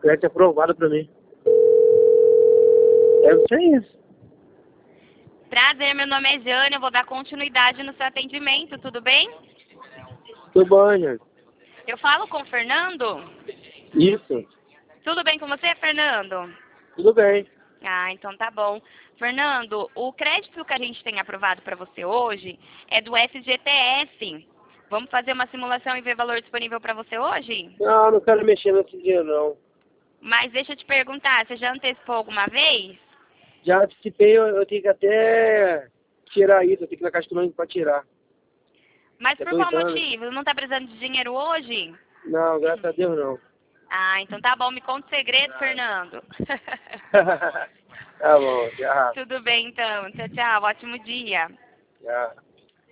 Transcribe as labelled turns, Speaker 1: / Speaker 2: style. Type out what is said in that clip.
Speaker 1: crédito aprovado pra mim. Deve ser isso.
Speaker 2: Prazer, meu nome é Jane, eu vou dar continuidade no seu atendimento, tudo bem?
Speaker 1: Tudo bom, gente?
Speaker 2: Eu falo com o Fernando?
Speaker 1: Isso.
Speaker 2: Tudo bem com você, Fernando?
Speaker 1: Tudo bem.
Speaker 2: Ah, então tá bom. Fernando, o crédito que a gente tem aprovado para você hoje é do FGTS. Vamos fazer uma simulação e ver valor disponível para você hoje?
Speaker 1: Não, não quero mexer nesse dinheiro, não.
Speaker 2: Mas deixa eu te perguntar, você já antecipou alguma vez?
Speaker 1: Já antecipei, eu tenho que até tirar isso. Eu tenho que ir na Caixa Econômica pra tirar.
Speaker 2: Mas
Speaker 1: Já
Speaker 2: por
Speaker 1: tô
Speaker 2: qual
Speaker 1: entrando.
Speaker 2: motivo? Não tá precisando de dinheiro hoje?
Speaker 1: Não, graças a Deus, não.
Speaker 2: Ah, então tá bom. Me conta o segredo, Fernando.
Speaker 1: Tá bom, já.
Speaker 2: Tudo bem, então. Tchau, tchau. Ótimo dia.
Speaker 1: Já.